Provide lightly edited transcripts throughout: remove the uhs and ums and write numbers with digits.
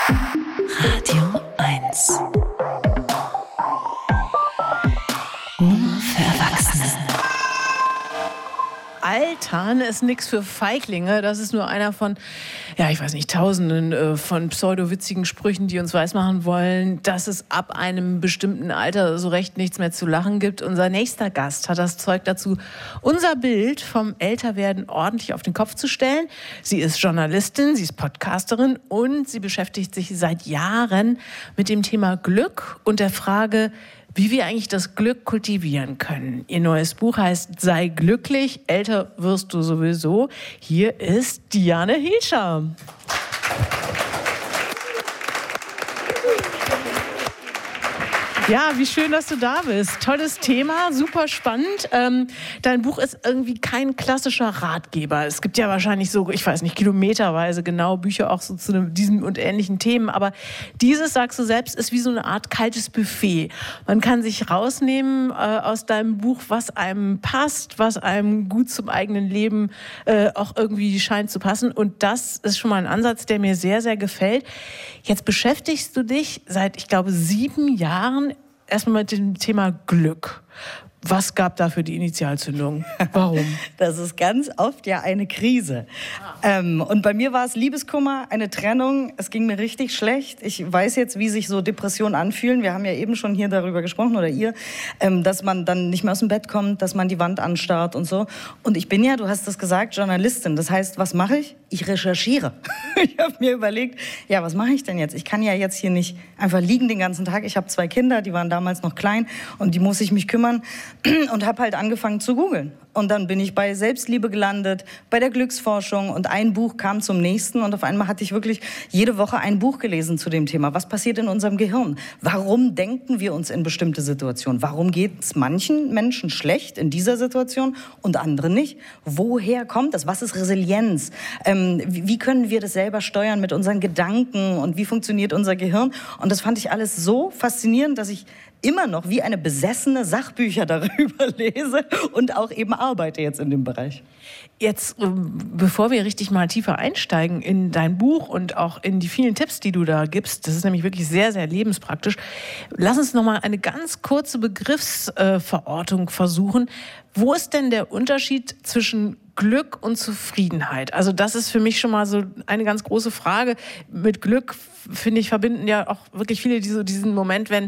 Radio 1. Nur für Erwachsene. Altern ist nichts für Feiglinge. Das ist nur einer von, Tausenden von pseudowitzigen Sprüchen, die uns weismachen wollen, dass es ab einem bestimmten Alter so recht nichts mehr zu lachen gibt. Unser nächster Gast hat das Zeug dazu, unser Bild vom Älterwerden ordentlich auf den Kopf zu stellen. Sie ist Journalistin, sie ist Podcasterin und sie beschäftigt sich seit Jahren mit dem Thema Glück und der Frage, wie wir eigentlich das Glück kultivieren können. Ihr neues Buch heißt Sei glücklich, älter wirst du sowieso. Hier ist Diane Hilscher. Ja, wie schön, dass du da bist. Tolles Thema, super spannend. Dein Buch ist irgendwie kein klassischer Ratgeber. Es gibt ja wahrscheinlich so, kilometerweise genau Bücher auch so zu diesen und ähnlichen Themen. Aber dieses, sagst du selbst, ist wie so eine Art kaltes Buffet. Man kann sich rausnehmen aus deinem Buch, was einem passt, was einem gut zum eigenen Leben auch irgendwie scheint zu passen. Und das ist schon mal ein Ansatz, der mir sehr, sehr gefällt. Jetzt beschäftigst du dich seit, 7 Jahren erstmal mit dem Thema Glück. Was gab da für die Initialzündung? Warum? Das ist ganz oft ja eine Krise. Und bei mir war es Liebeskummer, eine Trennung. Es ging mir richtig schlecht. Ich weiß jetzt, wie sich so Depressionen anfühlen. Wir haben ja eben schon hier darüber gesprochen, oder ihr, dass man dann nicht mehr aus dem Bett kommt, dass man die Wand anstarrt und so. Und ich bin ja, du hast das gesagt, Journalistin. Das heißt, was mache ich? Ich recherchiere. Ich habe mir überlegt, ja, was mache ich denn jetzt? Ich kann ja jetzt hier nicht einfach liegen den ganzen Tag. Ich habe 2 Kinder, die waren damals noch klein und die muss ich mich kümmern. Und habe halt angefangen zu googeln. Und dann bin ich bei Selbstliebe gelandet, bei der Glücksforschung und ein Buch kam zum nächsten und auf einmal hatte ich wirklich jede Woche ein Buch gelesen zu dem Thema. Was passiert in unserem Gehirn? Warum denken wir uns in bestimmte Situationen? Warum geht es manchen Menschen schlecht in dieser Situation und anderen nicht? Woher kommt das? Was ist Resilienz? Wie können wir das selber steuern mit unseren Gedanken und wie funktioniert unser Gehirn? Und das fand ich alles so faszinierend, dass ich immer noch wie eine besessene Sachbücher darüber lese und auch eben arbeite jetzt in dem Bereich. Jetzt, bevor wir richtig mal tiefer einsteigen in dein Buch und auch in die vielen Tipps, die du da gibst, das ist nämlich wirklich sehr, sehr lebenspraktisch, lass uns noch mal eine ganz kurze Begriffsverortung versuchen. Wo ist denn der Unterschied zwischen Glück und Zufriedenheit? Also das ist für mich schon mal so eine ganz große Frage. Mit Glück, finde ich, verbinden ja auch wirklich viele diesen Moment, wenn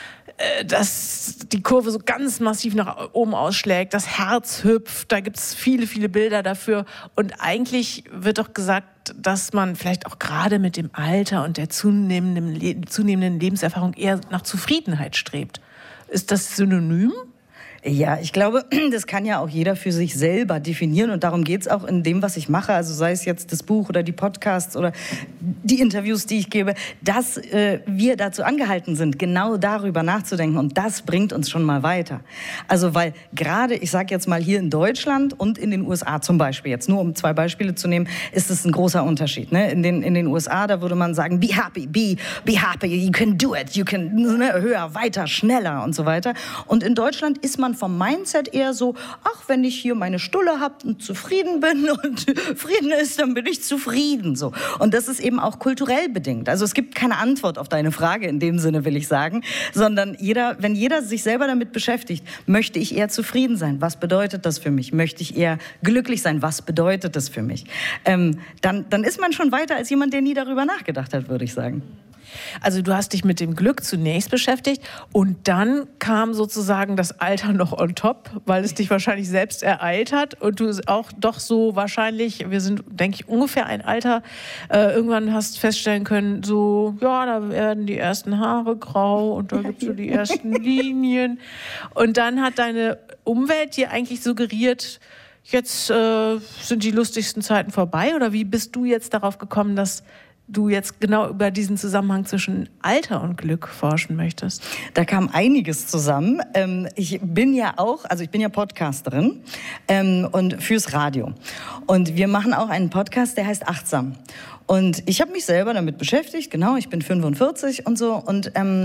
dass die Kurve so ganz massiv nach oben ausschlägt, das Herz hüpft, da gibt es viele, viele Bilder dafür. Und eigentlich wird doch gesagt, dass man vielleicht auch gerade mit dem Alter und der zunehmenden Lebenserfahrung eher nach Zufriedenheit strebt. Ist das synonym? Ja, ich glaube, das kann ja auch jeder für sich selber definieren und darum geht's auch in dem, was ich mache, also sei es jetzt das Buch oder die Podcasts oder die Interviews, die ich gebe, dass wir dazu angehalten sind, genau darüber nachzudenken und das bringt uns schon mal weiter. Also weil gerade, ich sage jetzt mal hier in Deutschland und in den USA zum Beispiel, jetzt nur um 2 Beispiele zu nehmen, ist es ein großer Unterschied. Ne? In den USA, da würde man sagen, be happy, you can do it, you can, ne, höher, weiter, schneller und so weiter. Und in Deutschland ist man vom Mindset eher so, ach, wenn ich hier meine Stulle habe und zufrieden bin und Frieden ist, dann bin ich zufrieden. So. Und das ist eben auch kulturell bedingt. Also es gibt keine Antwort auf deine Frage in dem Sinne, will ich sagen, sondern wenn jeder sich selber damit beschäftigt, möchte ich eher zufrieden sein? Was bedeutet das für mich? Möchte ich eher glücklich sein? Was bedeutet das für mich? Dann ist man schon weiter als jemand, der nie darüber nachgedacht hat, würde ich sagen. Also du hast dich mit dem Glück zunächst beschäftigt und dann kam sozusagen das Alter noch on top, weil es dich wahrscheinlich selbst ereilt hat und du auch doch so wahrscheinlich, wir sind, denke ich, ungefähr ein Alter, irgendwann hast feststellen können, so, ja, da werden die ersten Haare grau und da gibt es so die ersten Linien und dann hat deine Umwelt dir eigentlich suggeriert, jetzt sind die lustigsten Zeiten vorbei oder wie bist du jetzt darauf gekommen, dass du jetzt genau über diesen Zusammenhang zwischen Alter und Glück forschen möchtest? Da kam einiges zusammen. Ich bin ja Podcasterin und fürs Radio. Und wir machen auch einen Podcast, der heißt Achtsam. Und ich habe mich selber damit beschäftigt, genau, ich bin 45 und so. Und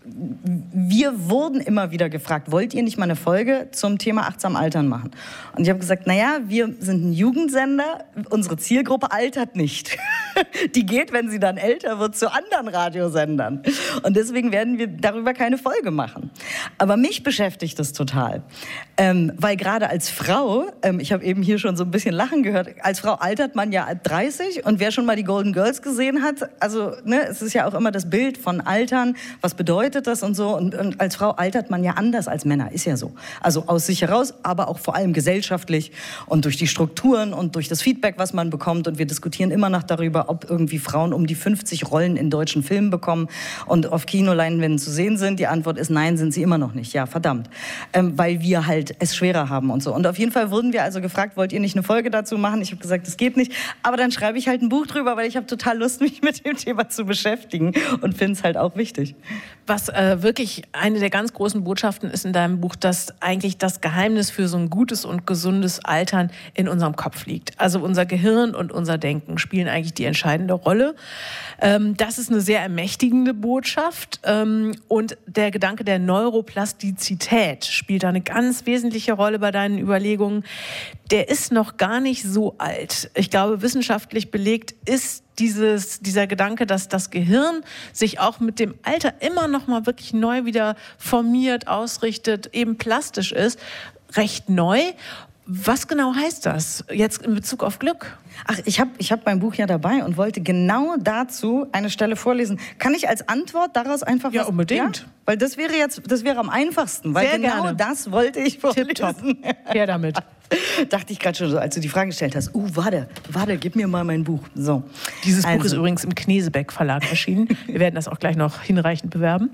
wir wurden immer wieder gefragt, wollt ihr nicht mal eine Folge zum Thema achtsam Altern machen? Und ich habe gesagt, naja, wir sind ein Jugendsender, unsere Zielgruppe altert nicht. Die geht, wenn sie dann älter wird, zu anderen Radiosendern. Und deswegen werden wir darüber keine Folge machen. Aber mich beschäftigt das total. Weil gerade als Frau, ich habe eben hier schon so ein bisschen Lachen gehört, als Frau altert man ja ab 30 und wer schon mal die Golden Girls gesehen hat, also ne, es ist ja auch immer das Bild von Altern, was bedeutet das und so. Und als Frau altert man ja anders als Männer, ist ja so. Also aus sich heraus, aber auch vor allem gesellschaftlich und durch die Strukturen und durch das Feedback, was man bekommt. Und wir diskutieren immer noch darüber, ob irgendwie Frauen um die 50 Rollen in deutschen Filmen bekommen und auf Kinoleinwänden zu sehen sind. Die Antwort ist nein, sind sie immer noch nicht. Ja, verdammt. Weil wir halt es schwerer haben und so. Und auf jeden Fall wurden wir also gefragt, wollt ihr nicht eine Folge dazu machen? Ich habe gesagt, das geht nicht. Aber dann schreibe ich halt ein Buch drüber, weil ich habe total Lust, mich mit dem Thema zu beschäftigen und finde es halt auch wichtig. Was wirklich eine der ganz großen Botschaften ist in deinem Buch, dass eigentlich das Geheimnis für so ein gutes und gesundes Altern in unserem Kopf liegt. Also unser Gehirn und unser Denken spielen eigentlich die entscheidende Rolle. Das ist eine sehr ermächtigende Botschaft. Und der Gedanke der Neuroplastizität spielt da eine ganz wesentliche Rolle bei deinen Überlegungen. Der ist noch gar nicht so alt. Ich glaube, wissenschaftlich belegt ist dieser Gedanke, dass das Gehirn sich auch mit dem Alter immer noch mal wirklich neu wieder formiert, ausrichtet, eben plastisch ist, recht neu. Was genau heißt das jetzt in Bezug auf Glück? Ach, ich hab mein Buch ja dabei und wollte genau dazu eine Stelle vorlesen. Kann ich als Antwort daraus einfach was... Ja, unbedingt. Ja? Weil das wäre am einfachsten, weil sehr genau gerne. Das wollte ich vorlesen. Tipptopp. Her damit. Dachte ich gerade schon so, als du die Frage gestellt hast. Warte, gib mir mal mein Buch. So. Dieses Buch ist übrigens im Knesebeck Verlag erschienen. Wir werden das auch gleich noch hinreichend bewerben.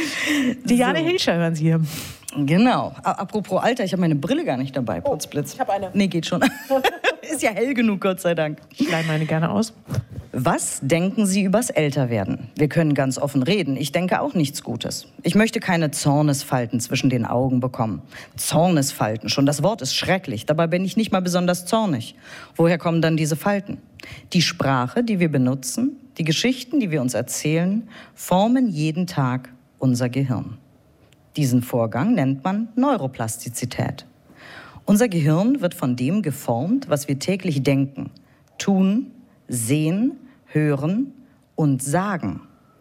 Diane Hilscher hören Sie hier. Genau. Apropos Alter, ich habe meine Brille gar nicht dabei, Putzblitz. Ich habe eine. Nee, geht schon. Ist ja hell genug, Gott sei Dank. Ich leih meine gerne aus. Was denken Sie übers Älterwerden? Wir können ganz offen reden. Ich denke auch nichts Gutes. Ich möchte keine Zornesfalten zwischen den Augen bekommen. Zornesfalten, schon das Wort ist schrecklich. Dabei bin ich nicht mal besonders zornig. Woher kommen dann diese Falten? Die Sprache, die wir benutzen, die Geschichten, die wir uns erzählen, formen jeden Tag unser Gehirn. Diesen Vorgang nennt man Neuroplastizität. Unser Gehirn wird von dem geformt, was wir täglich denken, tun, sehen, hören und sagen.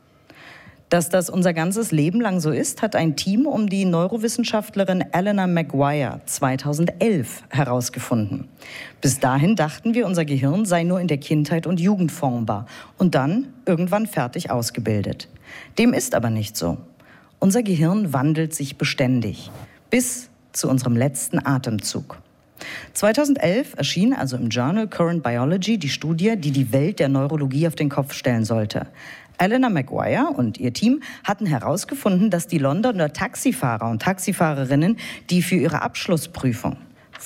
Dass das unser ganzes Leben lang so ist, hat ein Team um die Neurowissenschaftlerin Eleanor Maguire 2011 herausgefunden. Bis dahin dachten wir, unser Gehirn sei nur in der Kindheit und Jugend formbar und dann irgendwann fertig ausgebildet. Dem ist aber nicht so. Unser Gehirn wandelt sich beständig, bis zu unserem letzten Atemzug. 2011 erschien also im Journal Current Biology die Studie, die die Welt der Neurologie auf den Kopf stellen sollte. Eleanor Maguire und ihr Team hatten herausgefunden, dass die Londoner Taxifahrer und Taxifahrerinnen, die für ihre Abschlussprüfung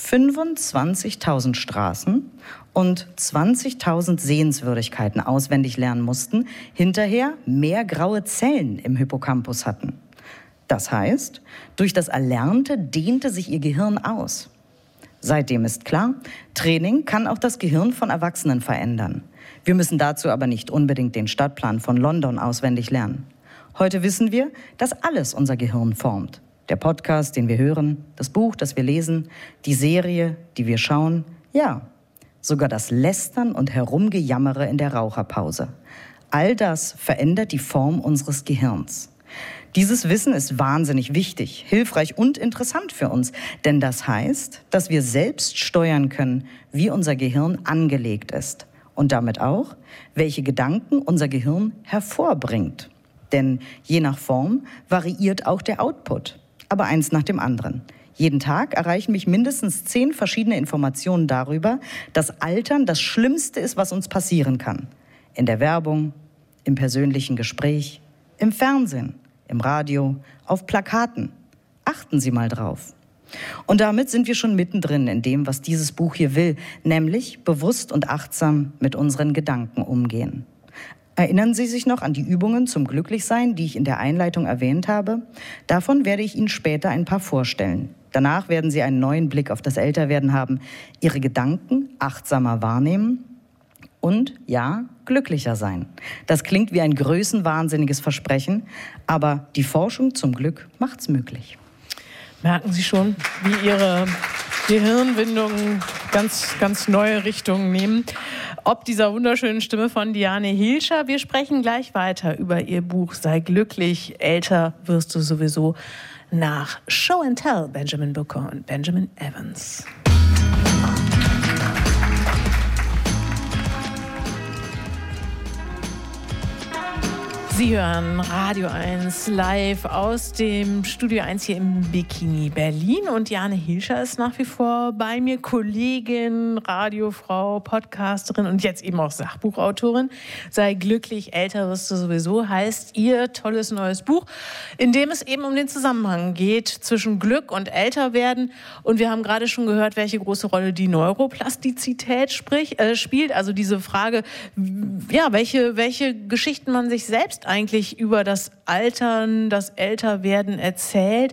25.000 Straßen und 20.000 Sehenswürdigkeiten auswendig lernen mussten, hinterher mehr graue Zellen im Hippocampus hatten. Das heißt, durch das Erlernte dehnte sich ihr Gehirn aus. Seitdem ist klar, Training kann auch das Gehirn von Erwachsenen verändern. Wir müssen dazu aber nicht unbedingt den Stadtplan von London auswendig lernen. Heute wissen wir, dass alles unser Gehirn formt. Der Podcast, den wir hören, das Buch, das wir lesen, die Serie, die wir schauen, ja, sogar das Lästern und Herumgejammere in der Raucherpause. All das verändert die Form unseres Gehirns. Dieses Wissen ist wahnsinnig wichtig, hilfreich und interessant für uns, denn das heißt, dass wir selbst steuern können, wie unser Gehirn angelegt ist und damit auch, welche Gedanken unser Gehirn hervorbringt. Denn je nach Form variiert auch der Output, aber eins nach dem anderen. Jeden Tag erreichen mich mindestens 10 verschiedene Informationen darüber, dass Altern das Schlimmste ist, was uns passieren kann. In der Werbung, im persönlichen Gespräch, im Fernsehen, im Radio, auf Plakaten. Achten Sie mal drauf. Und damit sind wir schon mittendrin in dem, was dieses Buch hier will, nämlich bewusst und achtsam mit unseren Gedanken umgehen. Erinnern Sie sich noch an die Übungen zum Glücklichsein, die ich in der Einleitung erwähnt habe? Davon werde ich Ihnen später ein paar vorstellen. Danach werden Sie einen neuen Blick auf das Älterwerden haben, Ihre Gedanken achtsamer wahrnehmen und, ja, glücklicher sein. Das klingt wie ein größenwahnsinniges Versprechen, aber die Forschung zum Glück macht's möglich. Merken Sie schon, wie Ihre Gehirnwindungen ganz neue Richtungen nehmen. Ob dieser wunderschönen Stimme von Diane Hilscher. Wir sprechen gleich weiter über ihr Buch Sei glücklich, älter wirst du sowieso nach Show and Tell, Benjamin Booker und Benjamin Evans. Sie hören Radio 1 live aus dem Studio 1 hier im Bikini Berlin und Diane Hilscher ist nach wie vor bei mir, Kollegin, Radiofrau, Podcasterin und jetzt eben auch Sachbuchautorin. Sei glücklich, älter wirst du sowieso, heißt ihr tolles neues Buch, in dem es eben um den Zusammenhang geht zwischen Glück und Älterwerden. Und wir haben gerade schon gehört, welche große Rolle die Neuroplastizität spielt. Also diese Frage, ja, welche Geschichten man sich selbst eigentlich über das Altern, das Älterwerden erzählt.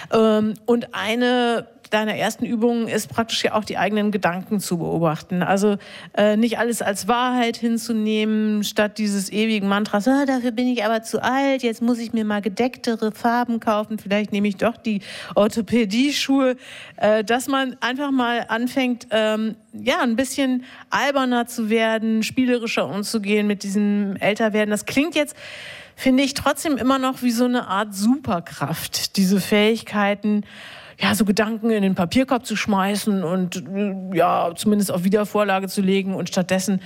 Und eine deiner ersten Übungen ist praktisch ja auch die eigenen Gedanken zu beobachten. Also nicht alles als Wahrheit hinzunehmen, statt dieses ewigen Mantras, dafür bin ich aber zu alt, jetzt muss ich mir mal gedecktere Farben kaufen, vielleicht nehme ich doch die Orthopädie-Schuhe. Dass man einfach mal anfängt, ein bisschen alberner zu werden, spielerischer umzugehen mit diesem Älterwerden. Das klingt jetzt, finde ich, trotzdem immer noch wie so eine Art Superkraft, diese Fähigkeiten, ja, so Gedanken in den Papierkorb zu schmeißen und ja, zumindest auf Wiedervorlage zu legen und stattdessen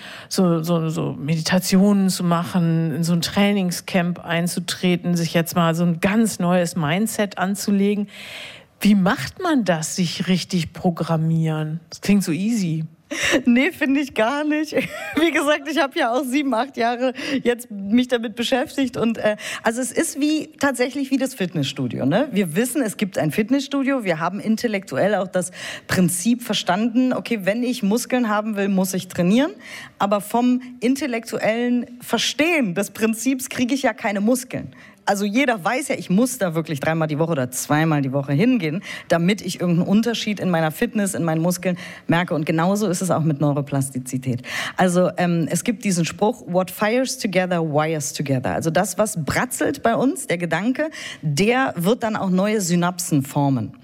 so Meditationen zu machen, in so ein Trainingscamp einzutreten, sich jetzt mal so ein ganz neues Mindset anzulegen. Wie macht man das, sich richtig programmieren? Das klingt so easy. Nee, finde ich gar nicht. Wie gesagt, ich habe ja auch 7, 8 Jahre jetzt mich damit beschäftigt. Und also es ist tatsächlich wie das Fitnessstudio. Ne? Wir wissen, es gibt ein Fitnessstudio. Wir haben intellektuell auch das Prinzip verstanden, okay, wenn ich Muskeln haben will, muss ich trainieren. Aber vom intellektuellen Verstehen des Prinzips kriege ich ja keine Muskeln. Also jeder weiß ja, ich muss da wirklich 3-mal die Woche oder 2-mal die Woche hingehen, damit ich irgendeinen Unterschied in meiner Fitness, in meinen Muskeln merke. Und genauso ist es auch mit Neuroplastizität. Also es gibt diesen Spruch, what fires together, wires together. Also das, was bratzelt bei uns, der Gedanke, der wird dann auch neue Synapsen formen.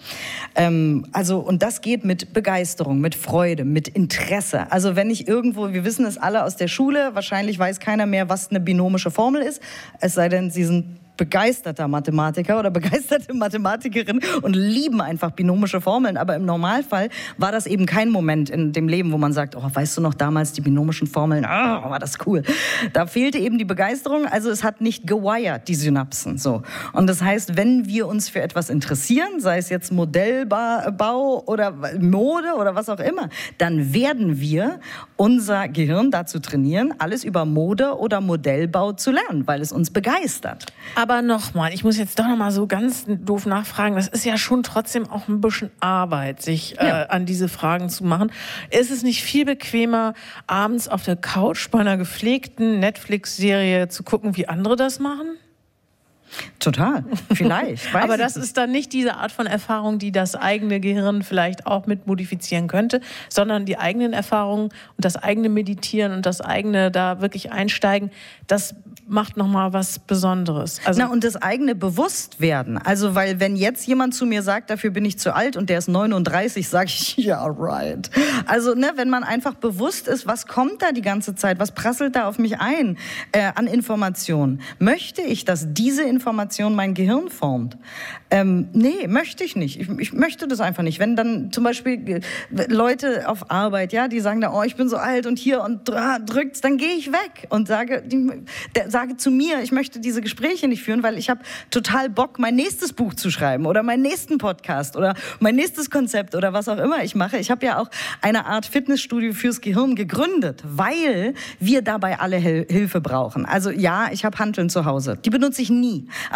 Und das geht mit Begeisterung, mit Freude, mit Interesse. Also wenn ich irgendwo, wir wissen es alle aus der Schule, wahrscheinlich weiß keiner mehr, was eine binomische Formel ist, es sei denn, sie sind begeisterter Mathematiker oder begeisterte Mathematikerin und lieben einfach binomische Formeln. Aber im Normalfall war das eben kein Moment in dem Leben, wo man sagt, oh, weißt du noch damals die binomischen Formeln? Oh, war das cool. Da fehlte eben die Begeisterung, also es hat nicht gewired, die Synapsen. So. Und das heißt, wenn wir uns für etwas interessieren, sei es jetzt Modellbau oder Mode oder was auch immer, dann werden wir unser Gehirn dazu trainieren, alles über Mode oder Modellbau zu lernen, weil es uns begeistert. Aber nochmal, ich muss jetzt doch nochmal so ganz doof nachfragen, das ist ja schon trotzdem auch ein bisschen Arbeit, sich an diese Fragen zu machen. Ist es nicht viel bequemer, abends auf der Couch bei einer gepflegten Netflix-Serie zu gucken, wie andere das machen? Total, vielleicht. Aber das ist dann nicht diese Art von Erfahrung, die das eigene Gehirn vielleicht auch mit modifizieren könnte, sondern die eigenen Erfahrungen und das eigene Meditieren und das eigene da wirklich einsteigen, das macht nochmal was Besonderes. Also und das eigene Bewusstwerden. Also, weil wenn jetzt jemand zu mir sagt, dafür bin ich zu alt und der ist 39, sage ich, ja, right. Also, wenn man einfach bewusst ist, was kommt da die ganze Zeit, was prasselt da auf mich ein an Informationen. Möchte ich, dass diese Information mein Gehirn formt? Nee, möchte ich nicht. Ich möchte das einfach nicht. Wenn dann zum Beispiel Leute auf Arbeit, ja, die sagen da, oh, ich bin so alt und hier und drückt's, dann gehe ich weg und sage zu mir, ich möchte diese Gespräche nicht führen, weil ich habe total Bock, mein nächstes Buch zu schreiben oder meinen nächsten Podcast oder mein nächstes Konzept oder was auch immer ich mache. Ich habe ja auch eine Art Fitnessstudio fürs Gehirn gegründet, weil wir dabei alle Hilfe brauchen. Also ja, ich habe Hanteln zu Hause. Die benutze ich nie. Aber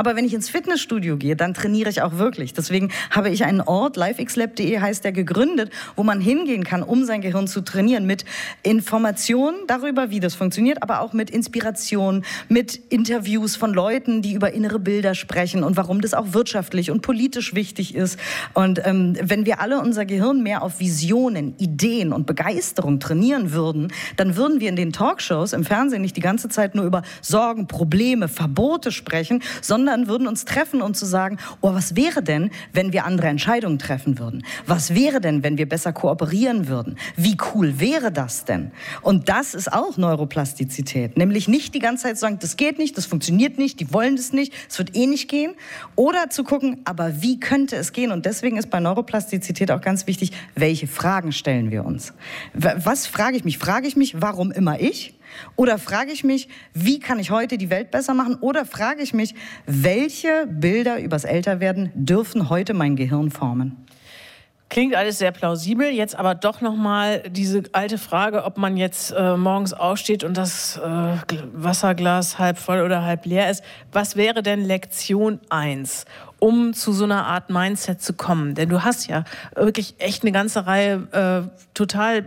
Aber wenn ich ins Fitnessstudio gehe, dann trainiere ich auch wirklich. Deswegen habe ich einen Ort, livexlab.de heißt der, gegründet, wo man hingehen kann, um sein Gehirn zu trainieren, mit Informationen darüber, wie das funktioniert, aber auch mit Inspiration, mit Interviews von Leuten, die über innere Bilder sprechen und warum das auch wirtschaftlich und politisch wichtig ist. Und wenn wir alle unser Gehirn mehr auf Visionen, Ideen und Begeisterung trainieren würden, dann würden wir in den Talkshows im Fernsehen nicht die ganze Zeit nur über Sorgen, Probleme, Verbote sprechen, sondern würden uns treffen, um zu sagen, oh, was wäre denn, wenn wir andere Entscheidungen treffen würden? Was wäre denn, wenn wir besser kooperieren würden? Wie cool wäre das denn? Und das ist auch Neuroplastizität, nämlich nicht die ganze Zeit zu sagen, das geht nicht, das funktioniert nicht, die wollen das nicht, es wird eh nicht gehen, oder zu gucken, aber wie könnte es gehen? Und deswegen ist bei Neuroplastizität auch ganz wichtig, welche Fragen stellen wir uns? Was frage ich mich? Frage ich mich, warum immer ich? Oder frage ich mich, wie kann ich heute die Welt besser machen? Oder frage ich mich, welche Bilder übers Älterwerden dürfen heute mein Gehirn formen? Klingt alles sehr plausibel, jetzt aber doch nochmal diese alte Frage, ob man jetzt morgens aufsteht und das Wasserglas halb voll oder halb leer ist. Was wäre denn Lektion 1, um zu so einer Art Mindset zu kommen? Denn du hast ja wirklich echt eine ganze Reihe total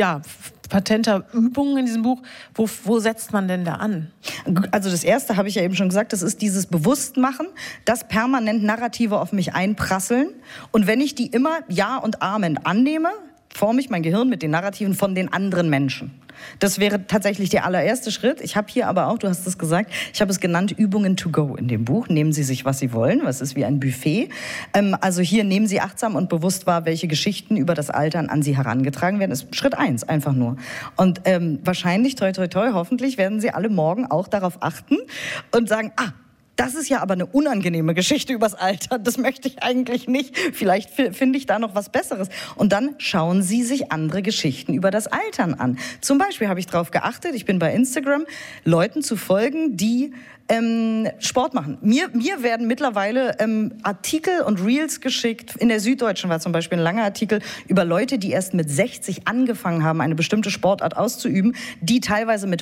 patenter Übungen in diesem Buch. Wo setzt man denn da an? Also das Erste habe ich ja eben schon gesagt, das ist dieses Bewusstmachen, dass permanent Narrative auf mich einprasseln. Und wenn ich die immer Ja und Amen annehme, forme ich mein Gehirn mit den Narrativen von den anderen Menschen. Das wäre tatsächlich der allererste Schritt. Ich habe hier aber auch, du hast es gesagt, ich habe es genannt Übungen to go in dem Buch. Nehmen Sie sich, was Sie wollen. Was ist wie ein Buffet. Also hier nehmen Sie achtsam und bewusst wahr, welche Geschichten über das Altern an Sie herangetragen werden. Das ist Schritt 1, einfach nur. Und wahrscheinlich, toi, toi, toi, hoffentlich werden Sie alle morgen auch darauf achten und sagen, das ist ja aber eine unangenehme Geschichte übers Alter. Das möchte ich eigentlich nicht. Vielleicht finde ich da noch was Besseres. Und dann schauen Sie sich andere Geschichten über das Altern an. Zum Beispiel habe ich darauf geachtet, ich bin bei Instagram, Leuten zu folgen, die Sport machen. Mir werden mittlerweile Artikel und Reels geschickt. In der Süddeutschen war zum Beispiel ein langer Artikel über Leute, die erst mit 60 angefangen haben, eine bestimmte Sportart auszuüben, die teilweise mit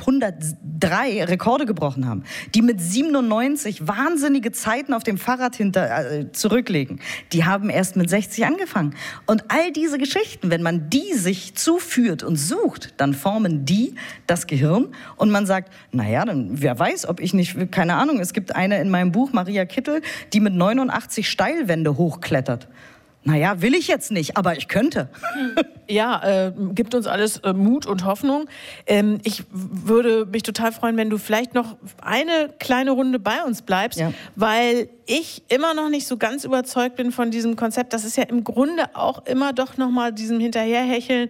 103 Rekorde gebrochen haben, die mit 97 wahnsinnige Zeiten auf dem Fahrrad zurücklegen. Die haben erst mit 60 angefangen. Und all diese Geschichten, wenn man die sich zuführt und sucht, dann formen die das Gehirn und man sagt, naja, dann wer weiß, ob ich nicht, keine Ahnung, es gibt eine in meinem Buch, Maria Kittel, die mit 89 Steilwände hochklettert. Naja, will ich jetzt nicht, aber ich könnte. Ja, gibt uns alles Mut und Hoffnung. Ich würde mich total freuen, wenn du vielleicht noch eine kleine Runde bei uns bleibst, weil ich immer noch nicht so ganz überzeugt bin von diesem Konzept. Das ist ja im Grunde auch immer doch nochmal diesem Hinterherhecheln,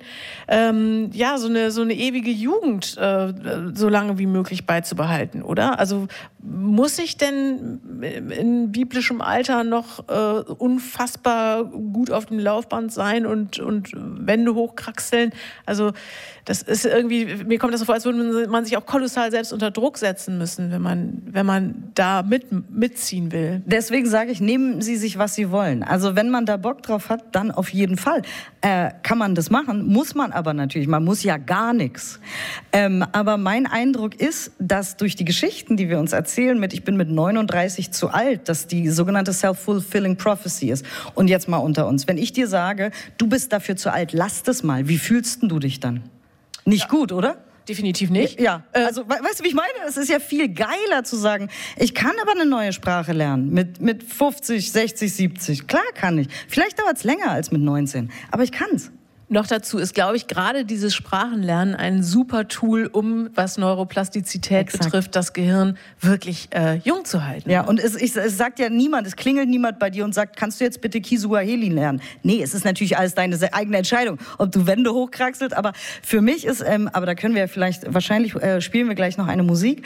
so eine ewige Jugend so lange wie möglich beizubehalten, oder? Also muss ich denn in biblischem Alter noch unfassbar gut auf dem Laufband sein und Wände hochkraxeln? Also das ist irgendwie, mir kommt das so vor, als würde man sich auch kolossal selbst unter Druck setzen müssen, wenn man da mitziehen will. Deswegen sage ich, nehmen Sie sich, was Sie wollen. Also wenn man da Bock drauf hat, dann auf jeden Fall. Kann man das machen, muss man aber natürlich. Man muss ja gar nichts. Aber mein Eindruck ist, dass durch die Geschichten, die wir uns erzählen, ich bin mit 39 zu alt, dass die sogenannte Self-Fulfilling Prophecy ist. Und jetzt mal unter uns. Wenn ich dir sage, du bist dafür zu alt, lass das mal. Wie fühlst du dich dann? Nicht gut, oder? Definitiv nicht. Ja, also weißt du, wie ich meine? Es ist ja viel geiler zu sagen, ich kann aber eine neue Sprache lernen mit 50, 60, 70. Klar kann ich. Vielleicht dauert es länger als mit 19, aber ich kann's. Noch dazu ist, glaube ich, gerade dieses Sprachenlernen ein super Tool, um, was Neuroplastizität betrifft, das Gehirn wirklich jung zu halten. Ja, und es sagt ja niemand, es klingelt niemand bei dir und sagt, kannst du jetzt bitte Kiswahili lernen? Nee, es ist natürlich alles deine eigene Entscheidung, ob du Wände hochkraxelt, aber für mich ist, aber da können wir wahrscheinlich spielen wir gleich noch eine Musik.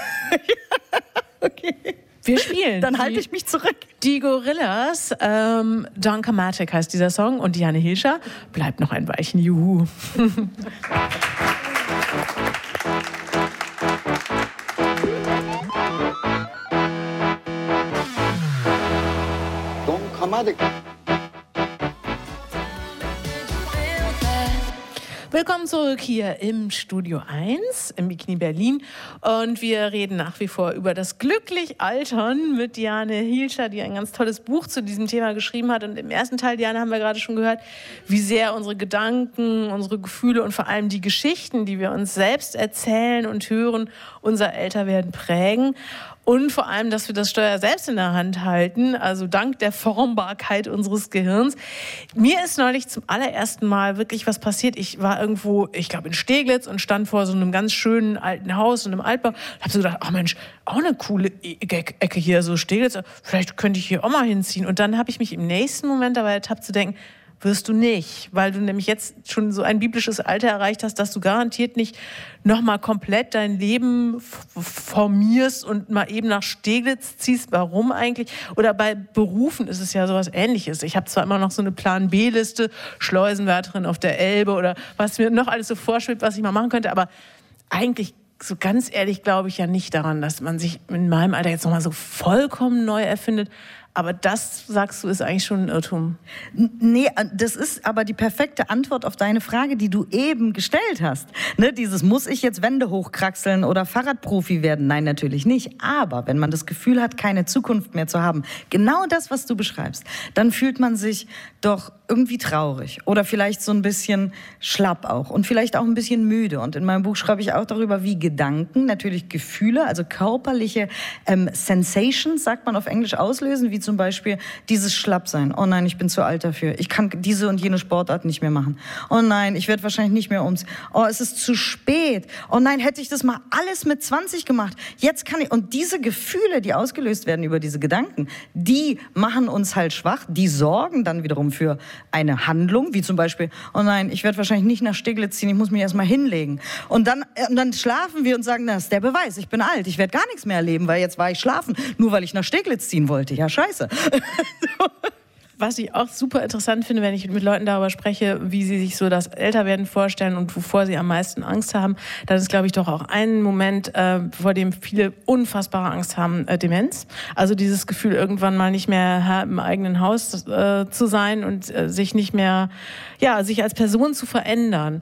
Okay. Wir spielen. Dann halte ich mich zurück. Die Gorillas, Donkomatic heißt dieser Song, und Diane Hilscher bleibt noch ein Weilchen. Juhu. Donkomatic. Willkommen zurück hier im Studio 1 im Bikini Berlin und wir reden nach wie vor über das glücklich Altern mit Diane Hielscher, die ein ganz tolles Buch zu diesem Thema geschrieben hat. Und im ersten Teil, Diane, haben wir gerade schon gehört, wie sehr unsere Gedanken, unsere Gefühle und vor allem die Geschichten, die wir uns selbst erzählen und hören, unser Älterwerden prägen. Und vor allem, dass wir das Steuer selbst in der Hand halten, also dank der Formbarkeit unseres Gehirns. Mir ist neulich zum allerersten Mal wirklich was passiert. Ich war irgendwo, ich glaube in Steglitz und stand vor so einem ganz schönen alten Haus und einem Altbau. Und habe so gedacht, ach Mensch, auch eine coole Ecke hier, so Steglitz. Vielleicht könnte ich hier auch mal hinziehen. Und dann habe ich mich im nächsten Moment dabei ertappt zu denken, wirst du nicht, weil du nämlich jetzt schon so ein biblisches Alter erreicht hast, dass du garantiert nicht nochmal komplett dein Leben formierst und mal eben nach Steglitz ziehst. Warum eigentlich? Oder bei Berufen ist es ja sowas Ähnliches. Ich habe zwar immer noch so eine Plan-B-Liste, Schleusenwärterin auf der Elbe oder was mir noch alles so vorschwebt, was ich mal machen könnte, aber eigentlich so ganz ehrlich glaube ich ja nicht daran, dass man sich in meinem Alter jetzt nochmal so vollkommen neu erfindet. Aber das, sagst du, ist eigentlich schon ein Irrtum. Nee, das ist aber die perfekte Antwort auf deine Frage, die du eben gestellt hast. Ne, dieses, muss ich jetzt Wände hochkraxeln oder Fahrradprofi werden? Nein, natürlich nicht. Aber wenn man das Gefühl hat, keine Zukunft mehr zu haben, genau das, was du beschreibst, dann fühlt man sich doch irgendwie traurig oder vielleicht so ein bisschen schlapp auch und vielleicht auch ein bisschen müde. Und in meinem Buch schreibe ich auch darüber, wie Gedanken, natürlich Gefühle, also körperliche Sensations, sagt man auf Englisch, auslösen, wie zum Beispiel dieses Schlappsein. Oh nein, ich bin zu alt dafür. Ich kann diese und jene Sportart nicht mehr machen. Oh nein, ich werde wahrscheinlich nicht mehr umziehen. Oh, es ist zu spät. Oh nein, hätte ich das mal alles mit 20 gemacht. Jetzt kann ich. Und diese Gefühle, die ausgelöst werden über diese Gedanken, die machen uns halt schwach. Die sorgen dann wiederum für eine Handlung, wie zum Beispiel, oh nein, ich werde wahrscheinlich nicht nach Steglitz ziehen, ich muss mich erstmal hinlegen. Und dann schlafen wir und sagen, das ist der Beweis, ich bin alt, ich werde gar nichts mehr erleben, weil jetzt war ich schlafen, nur weil ich nach Steglitz ziehen wollte. Ja, scheiße. Was ich auch super interessant finde, wenn ich mit Leuten darüber spreche, wie sie sich so das Älterwerden vorstellen und wovor sie am meisten Angst haben, dann ist, glaube ich, doch auch ein Moment, vor dem viele unfassbare Angst haben, Demenz. Also dieses Gefühl, irgendwann mal nicht mehr Herr im eigenen Haus zu sein und sich nicht mehr, ja, sich als Person zu verändern.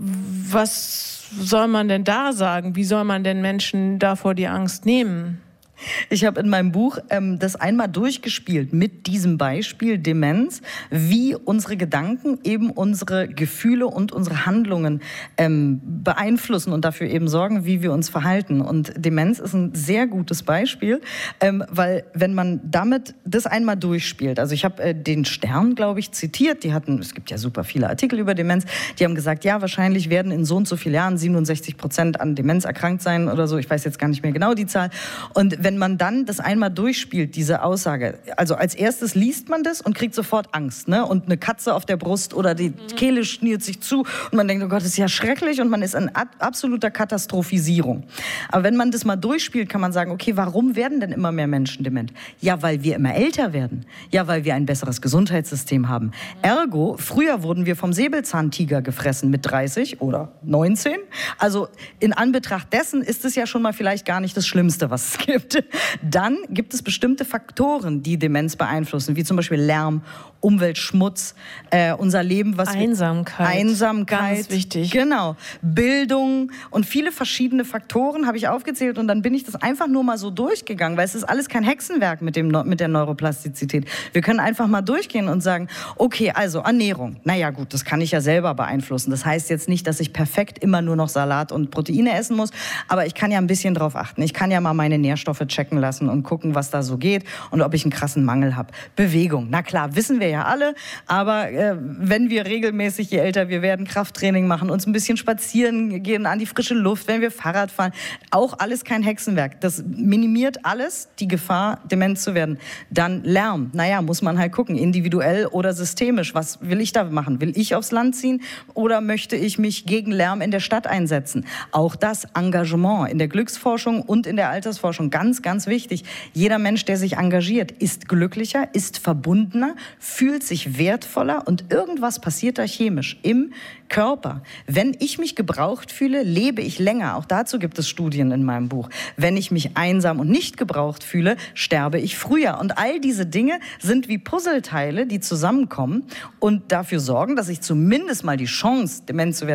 Was soll man denn da sagen? Wie soll man denn Menschen davor die Angst nehmen? Ich habe in meinem Buch das einmal durchgespielt mit diesem Beispiel Demenz, wie unsere Gedanken eben unsere Gefühle und unsere Handlungen beeinflussen und dafür eben sorgen, wie wir uns verhalten. Und Demenz ist ein sehr gutes Beispiel, weil wenn man damit das einmal durchspielt, also ich habe den Stern, glaube ich, zitiert, es gibt ja super viele Artikel über Demenz, die haben gesagt, ja, wahrscheinlich werden in so und so vielen Jahren 67% an Demenz erkrankt sein oder so, ich weiß jetzt gar nicht mehr genau die Zahl. Und wenn man dann das einmal durchspielt, diese Aussage, also als erstes liest man das und kriegt sofort Angst, ne? Und eine Katze auf der Brust oder die Kehle schnürt sich zu und man denkt, oh Gott, das ist ja schrecklich und man ist in absoluter Katastrophisierung. Aber wenn man das mal durchspielt, kann man sagen, okay, warum werden denn immer mehr Menschen dement? Ja, weil wir immer älter werden. Ja, weil wir ein besseres Gesundheitssystem haben. Ergo, früher wurden wir vom Säbelzahntiger gefressen mit 30 oder 19. Also in Anbetracht dessen ist es ja schon mal vielleicht gar nicht das Schlimmste, was es gibt. Dann gibt es bestimmte Faktoren, die Demenz beeinflussen, wie zum Beispiel Lärm, Umweltschmutz, unser Leben, Einsamkeit, ganz wichtig. Genau, Bildung und viele verschiedene Faktoren habe ich aufgezählt und dann bin ich das einfach nur mal so durchgegangen, weil es ist alles kein Hexenwerk mit der Neuroplastizität. Wir können einfach mal durchgehen und sagen, okay, also Ernährung, naja gut, das kann ich ja selber beeinflussen. Das heißt jetzt nicht, dass ich perfekt immer nur noch Salat und Proteine essen muss, aber ich kann ja ein bisschen drauf achten. Ich kann ja mal meine Nährstoffe checken lassen und gucken, was da so geht und ob ich einen krassen Mangel habe. Bewegung, na klar, wissen wir ja alle, aber wenn wir regelmäßig, je älter wir werden, Krafttraining machen, uns ein bisschen spazieren gehen an die frische Luft, wenn wir Fahrrad fahren, auch alles kein Hexenwerk. Das minimiert alles die Gefahr, dement zu werden. Dann Lärm, naja, muss man halt gucken, individuell oder systemisch. Was will ich da machen? Will ich aufs Land ziehen oder möchte ich mich gegen Lärm in der Stadt einsetzen? Auch das Engagement in der Glücksforschung und in der Altersforschung, ganz, ganz wichtig. Jeder Mensch, der sich engagiert, ist glücklicher, ist verbundener, fühlt sich wertvoller und irgendwas passiert da chemisch im Körper. Wenn ich mich gebraucht fühle, lebe ich länger. Auch dazu gibt es Studien in meinem Buch. Wenn ich mich einsam und nicht gebraucht fühle, sterbe ich früher. Und all diese Dinge sind wie Puzzleteile, die zusammenkommen und dafür sorgen, dass ich zumindest mal die Chance, dement zu werden,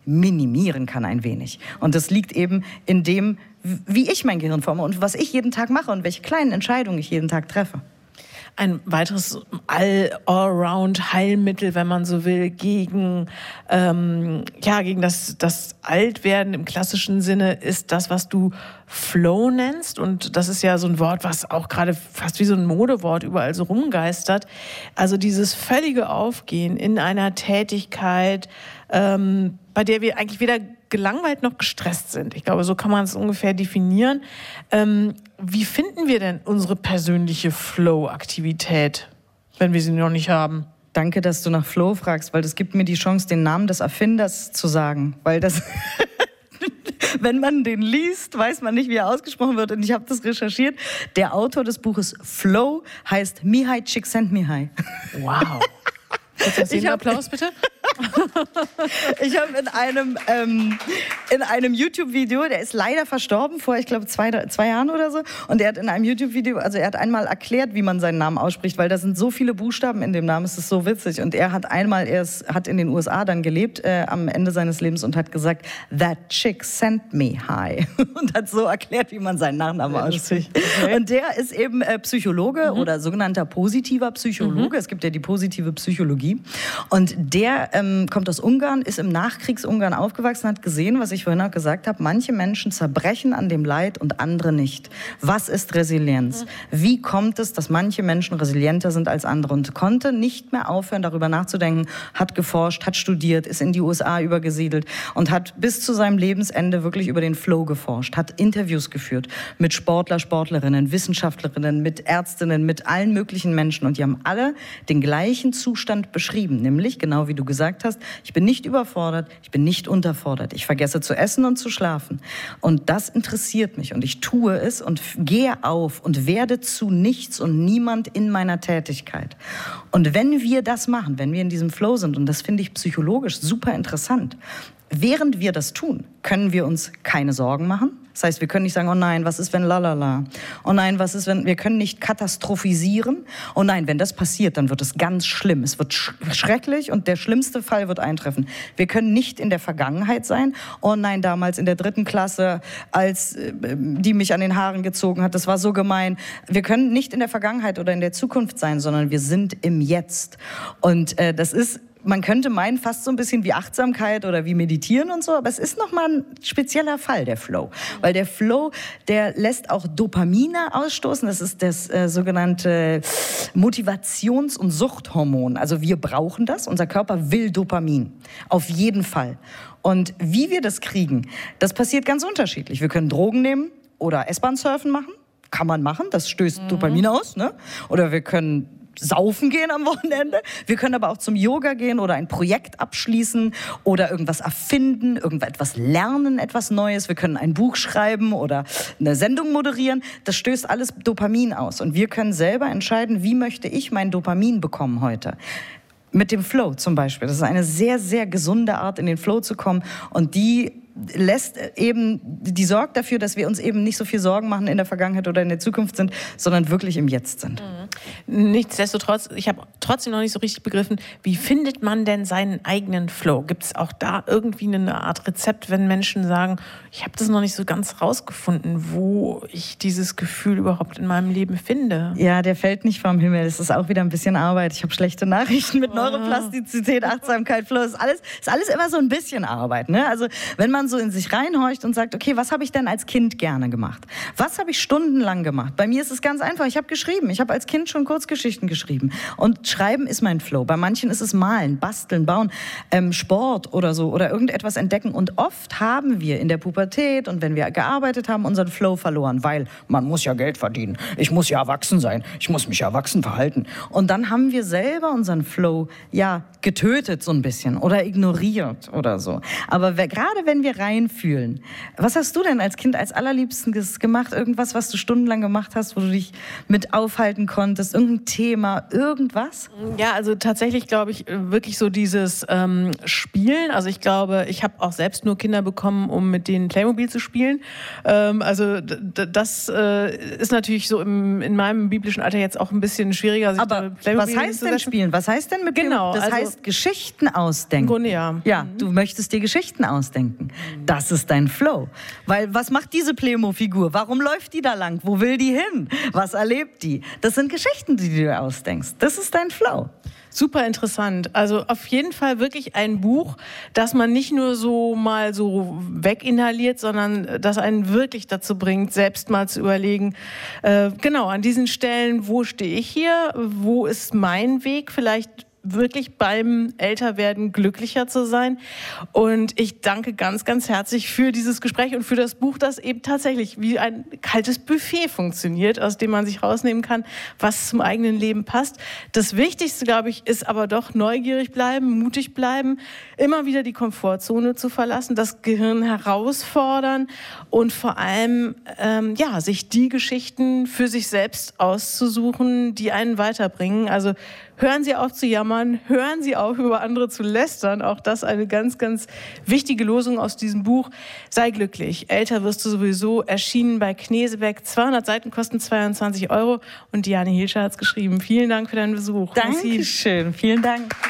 minimieren kann ein wenig. Und das liegt eben in dem, wie ich mein Gehirn forme und was ich jeden Tag mache und welche kleinen Entscheidungen ich jeden Tag treffe. Ein weiteres Allround-Heilmittel, wenn man so will, gegen das Altwerden im klassischen Sinne ist das, was du Flow nennst. Und das ist ja so ein Wort, was auch gerade fast wie so ein Modewort überall so rumgeistert. Also dieses völlige Aufgehen in einer Tätigkeit, bei der wir eigentlich weder gelangweilt noch gestresst sind. Ich glaube, so kann man es ungefähr definieren. Wie finden wir denn unsere persönliche Flow-Aktivität, wenn wir sie noch nicht haben? Danke, dass du nach Flow fragst, weil das gibt mir die Chance, den Namen des Erfinders zu sagen. Weil das, wenn man den liest, weiß man nicht, wie er ausgesprochen wird. Und ich habe das recherchiert. Der Autor des Buches Flow heißt Mihai Csikszentmihalyi. Wow. Jetzt einen Applaus, bitte. Ich habe in einem YouTube-Video, der ist leider verstorben vor, ich glaube, 2 Jahren oder so, und er hat in einem YouTube-Video, also er hat einmal erklärt, wie man seinen Namen ausspricht, weil da sind so viele Buchstaben in dem Namen, es ist so witzig. Und er hat hat in den USA dann gelebt, am Ende seines Lebens, und hat gesagt, that chick sent me high. Und hat so erklärt, wie man seinen Nachnamen ausspricht. Okay. Und der ist eben Psychologe oder sogenannter positiver Psychologe. Es gibt ja die positive Psychologie. Und der kommt aus Ungarn, ist im Nachkriegs-Ungarn aufgewachsen, hat gesehen, was ich vorhin auch gesagt habe, manche Menschen zerbrechen an dem Leid und andere nicht. Was ist Resilienz? Wie kommt es, dass manche Menschen resilienter sind als andere? Und konnte nicht mehr aufhören, darüber nachzudenken, hat geforscht, hat studiert, ist in die USA übergesiedelt und hat bis zu seinem Lebensende wirklich über den Flow geforscht, hat Interviews geführt mit Sportler, Sportlerinnen, Wissenschaftlerinnen, mit Ärztinnen, mit allen möglichen Menschen. Und die haben alle den gleichen Zustand beschrieben, nämlich, genau wie du gesagt hast, ich bin nicht überfordert, ich bin nicht unterfordert, ich vergesse zu essen und zu schlafen. Und das interessiert mich und ich tue es und gehe auf und werde zu nichts und niemand in meiner Tätigkeit. Und wenn wir das machen, wenn wir in diesem Flow sind, und das finde ich psychologisch super interessant, während wir das tun, können wir uns keine Sorgen machen. Das heißt, wir können nicht sagen, oh nein, was ist, wenn lalala? Oh nein, was ist, wenn... Wir können nicht katastrophisieren. Oh nein, wenn das passiert, dann wird es ganz schlimm. Es wird schrecklich und der schlimmste Fall wird eintreffen. Wir können nicht in der Vergangenheit sein. Oh nein, damals in der 3. Klasse, als die mich an den Haaren gezogen hat, das war so gemein. Wir können nicht in der Vergangenheit oder in der Zukunft sein, sondern wir sind im Jetzt. Und das ist... Man könnte meinen, fast so ein bisschen wie Achtsamkeit oder wie Meditieren und so, aber es ist nochmal ein spezieller Fall, der Flow. Weil der Flow, der lässt auch Dopamine ausstoßen, das ist das sogenannte Motivations- und Suchthormon. Also wir brauchen das, unser Körper will Dopamin, auf jeden Fall. Und wie wir das kriegen, das passiert ganz unterschiedlich. Wir können Drogen nehmen oder S-Bahn-Surfen machen, kann man machen, das stößt Dopamin aus, ne? Oder wir können saufen gehen am Wochenende. Wir können aber auch zum Yoga gehen oder ein Projekt abschließen oder irgendwas erfinden, irgendetwas lernen, etwas Neues. Wir können ein Buch schreiben oder eine Sendung moderieren. Das stößt alles Dopamin aus. Und wir können selber entscheiden, wie möchte ich mein Dopamin bekommen heute. Mit dem Flow zum Beispiel. Das ist eine sehr, sehr gesunde Art, in den Flow zu kommen. Und die sorgt dafür, dass wir uns eben nicht so viel Sorgen machen in der Vergangenheit oder in der Zukunft sind, sondern wirklich im Jetzt sind. Nichtsdestotrotz, ich habe trotzdem noch nicht so richtig begriffen, wie findet man denn seinen eigenen Flow? Gibt es auch da irgendwie eine Art Rezept, wenn Menschen sagen, ich habe das noch nicht so ganz rausgefunden, wo ich dieses Gefühl überhaupt in meinem Leben finde? Ja, der fällt nicht vom Himmel. Es ist auch wieder ein bisschen Arbeit. Ich habe schlechte Nachrichten mit Neuroplastizität, Achtsamkeit, Flow. Ist alles immer so ein bisschen Arbeit, ne? Also wenn man so in sich reinhorcht und sagt, okay, was habe ich denn als Kind gerne gemacht? Was habe ich stundenlang gemacht? Bei mir ist es ganz einfach. Ich habe geschrieben. Ich habe als Kind schon Kurzgeschichten geschrieben. Und Schreiben ist mein Flow. Bei manchen ist es Malen, Basteln, Bauen, Sport oder so oder irgendetwas entdecken. Und oft haben wir in der Pubertät und wenn wir gearbeitet haben, unseren Flow verloren, weil man muss ja Geld verdienen. Ich muss ja erwachsen sein. Ich muss mich erwachsen verhalten. Und dann haben wir selber unseren Flow ja getötet so ein bisschen oder ignoriert oder so. Aber gerade wenn wir reinfühlen. Was hast du denn als Kind als allerliebstes gemacht? Irgendwas, was du stundenlang gemacht hast, wo du dich mit aufhalten konntest? Irgendein Thema, irgendwas? Ja, also tatsächlich glaube ich wirklich so dieses Spielen. Also ich glaube, ich habe auch selbst nur Kinder bekommen, um mit denen Playmobil zu spielen. Also das ist natürlich so in meinem biblischen Alter jetzt auch ein bisschen schwieriger. Aber was heißt denn spielen? Was heißt denn mit Genau, das heißt Geschichten ausdenken. Im Grunde ja. Ja, du möchtest dir Geschichten ausdenken. Das ist dein Flow. Weil was macht diese Playmo-Figur? Warum läuft die da lang? Wo will die hin? Was erlebt die? Das sind Geschichten, die du dir ausdenkst. Das ist dein Flow. Super interessant. Also auf jeden Fall wirklich ein Buch, das man nicht nur so mal so weginhaliert, sondern das einen wirklich dazu bringt, selbst mal zu überlegen, genau, an diesen Stellen, wo stehe ich hier? Wo ist mein Weg? Vielleicht wirklich beim Älterwerden glücklicher zu sein. Und ich danke ganz, ganz herzlich für dieses Gespräch und für das Buch, das eben tatsächlich wie ein kaltes Buffet funktioniert, aus dem man sich rausnehmen kann, was zum eigenen Leben passt. Das Wichtigste, glaube ich, ist aber doch neugierig bleiben, mutig bleiben, immer wieder die Komfortzone zu verlassen, das Gehirn herausfordern und vor allem sich die Geschichten für sich selbst auszusuchen, die einen weiterbringen. Also hören Sie auf zu jammern, hören Sie auf, über andere zu lästern. Auch das eine ganz, ganz wichtige Losung aus diesem Buch. Sei glücklich, älter wirst du sowieso. Erschienen bei Knesebeck. 200 Seiten kosten 22 € und Diane Hilscher hat es geschrieben. Vielen Dank für deinen Besuch. Dankeschön, vielen Dank.